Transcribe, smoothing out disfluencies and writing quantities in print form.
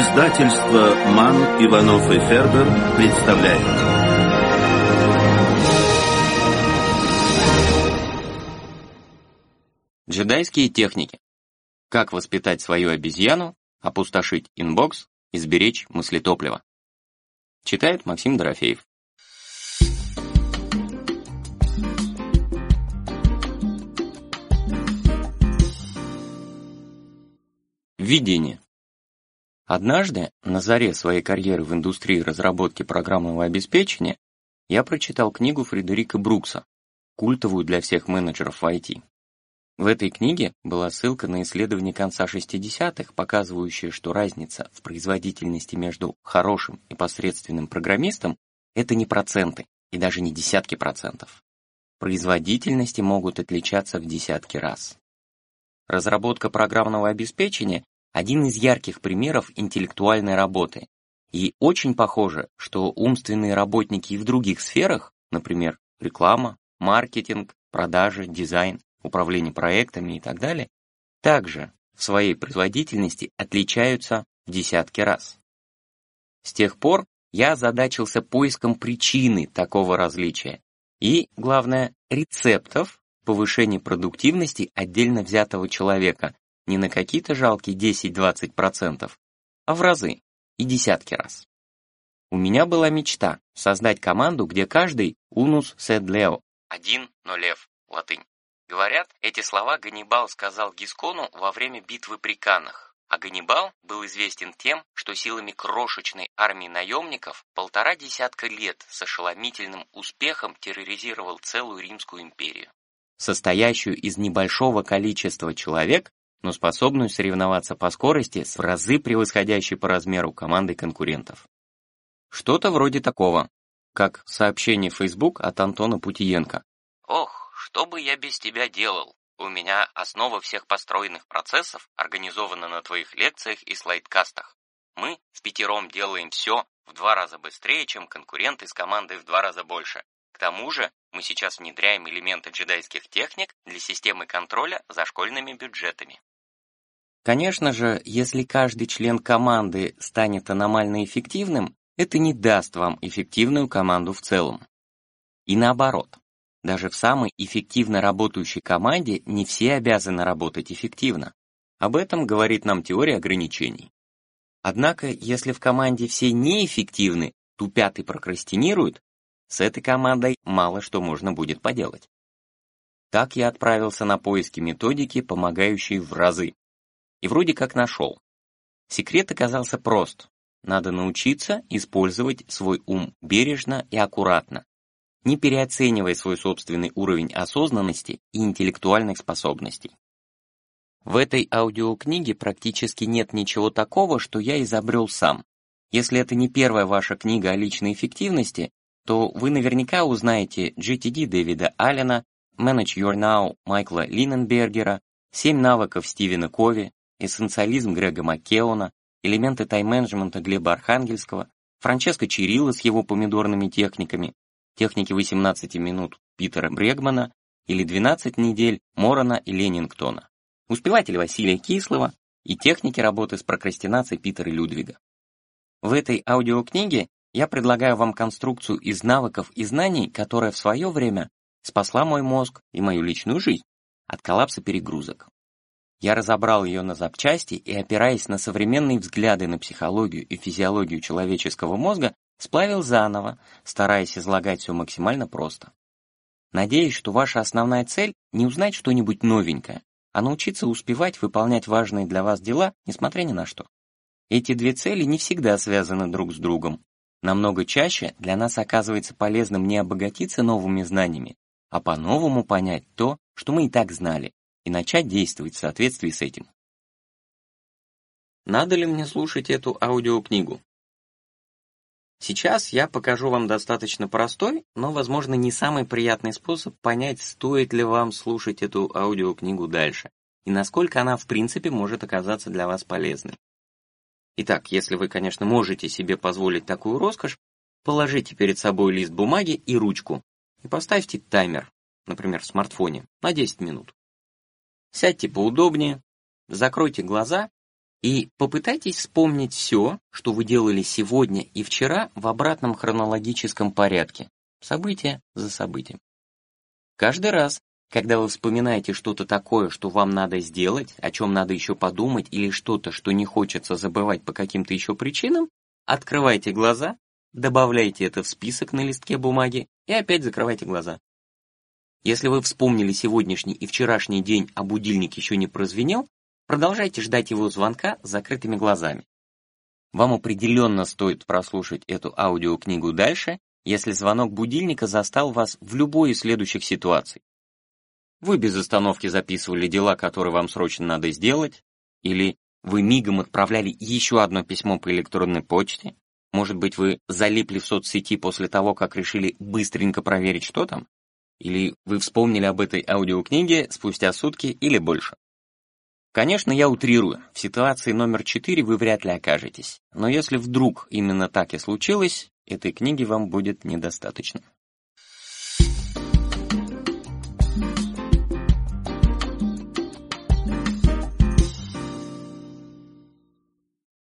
Издательство «Манн, Иванов и Фербер» представляет. Джедайские техники. Как воспитать свою обезьяну, опустошить инбокс и сберечь мыслетопливо. Читает Максим Дорофеев. Введение. Однажды, на заре своей карьеры в индустрии разработки программного обеспечения, я прочитал книгу Фредерика Брукса, культовую для всех менеджеров в IT. В этой книге была ссылка на исследование конца 60-х, показывающее, что разница в производительности между хорошим и посредственным программистом – это не проценты и даже не десятки процентов. Производительности могут отличаться в десятки раз. Разработка программного обеспечения – один из ярких примеров интеллектуальной работы, и очень похоже, что умственные работники и в других сферах, например, реклама, маркетинг, продажи, дизайн, управление проектами и так далее, также в своей производительности отличаются в десятки раз. С тех пор я озадачился поиском причины такого различия и, главное, рецептов повышения продуктивности отдельно взятого человека не на какие-то жалкие 10-20%, а в разы и десятки раз. У меня была мечта создать команду, где каждый «unus sed leo» – «один, но лев» латынь. Говорят, эти слова Ганнибал сказал Гискону во время битвы при Каннах, а Ганнибал был известен тем, что силами крошечной армии наемников 1,5 десятка лет с ошеломительным успехом терроризировал целую Римскую империю, состоящую из небольшого количества человек, но способную соревноваться по скорости с в разы превосходящей по размеру командой конкурентов. Что-то вроде такого, как сообщение в Facebook от Антона Путиенко. «Ох, что бы я без тебя делал? У меня основа всех построенных процессов организована на твоих лекциях и слайдкастах. Мы впятером делаем все в 2 раза быстрее, чем конкуренты с командой в 2 раза больше. К тому же мы сейчас внедряем элементы джедайских техник для системы контроля за школьными бюджетами». Конечно же, если каждый член команды станет аномально эффективным, это не даст вам эффективную команду в целом. И наоборот, даже в самой эффективно работающей команде не все обязаны работать эффективно. Об этом говорит нам теория ограничений. Однако, если в команде все неэффективны, тупят и прокрастинируют, с этой командой мало что можно будет поделать. Так я отправился на поиски методики, помогающей в разы. И вроде как нашел. Секрет оказался прост. Надо научиться использовать свой ум бережно и аккуратно, не переоценивая свой собственный уровень осознанности и интеллектуальных способностей. В этой аудиокниге практически нет ничего такого, что я изобрел сам. Если это не первая ваша книга о личной эффективности, то вы наверняка узнаете GTD Дэвида Аллена, Manage Your Now Майкла Линненбергера, 7 навыков Стивена Кови, эссенциализм Грега Маккеона, элементы тайм-менеджмента Глеба Архангельского, Франческо Чирилла с его помидорными техниками, техники 18 минут Питера Брегмана или 12 недель Морона и Леннингтона, успеватель Василия Кислова и техники работы с прокрастинацией Питера Людвига. В этой аудиокниге я предлагаю вам конструкцию из навыков и знаний, которая в свое время спасла мой мозг и мою личную жизнь от коллапса перегрузок. Я разобрал ее на запчасти и, опираясь на современные взгляды на психологию и физиологию человеческого мозга, сплавил заново, стараясь излагать все максимально просто. Надеюсь, что ваша основная цель – не узнать что-нибудь новенькое, а научиться успевать выполнять важные для вас дела, несмотря ни на что. Эти две цели не всегда связаны друг с другом. Намного чаще для нас оказывается полезным не обогатиться новыми знаниями, а по-новому понять то, что мы и так знали, и начать действовать в соответствии с этим. Надо ли мне слушать эту аудиокнигу? Сейчас я покажу вам достаточно простой, но, возможно, не самый приятный способ понять, стоит ли вам слушать эту аудиокнигу дальше, и насколько она, в принципе, может оказаться для вас полезной. Итак, если вы, конечно, можете себе позволить такую роскошь, положите перед собой лист бумаги и ручку, и поставьте таймер, например, в смартфоне, на 10 минут. Сядьте поудобнее, закройте глаза И попытайтесь вспомнить все, что вы делали сегодня и вчера в обратном хронологическом порядке, событие за событием. Каждый раз, когда вы вспоминаете что-то такое, что вам надо сделать, о чем надо еще подумать, или что-то, что не хочется забывать по каким-то еще причинам, открывайте глаза, добавляйте это в список на листке бумаги и опять закрывайте глаза. Если вы вспомнили сегодняшний и вчерашний день, а будильник еще не прозвенел, продолжайте ждать его звонка с закрытыми глазами. Вам определенно стоит прослушать эту аудиокнигу дальше, если звонок будильника застал вас в любой из следующих ситуаций. Вы без остановки записывали дела, которые вам срочно надо сделать, или вы мигом отправляли еще одно письмо по электронной почте, может быть, вы залипли в соцсети после того, как решили быстренько проверить, что там, или вы вспомнили об этой аудиокниге спустя сутки или больше. Конечно, я утрирую, в ситуации номер 4 вы вряд ли окажетесь, но если вдруг именно так и случилось, этой книги вам будет недостаточно.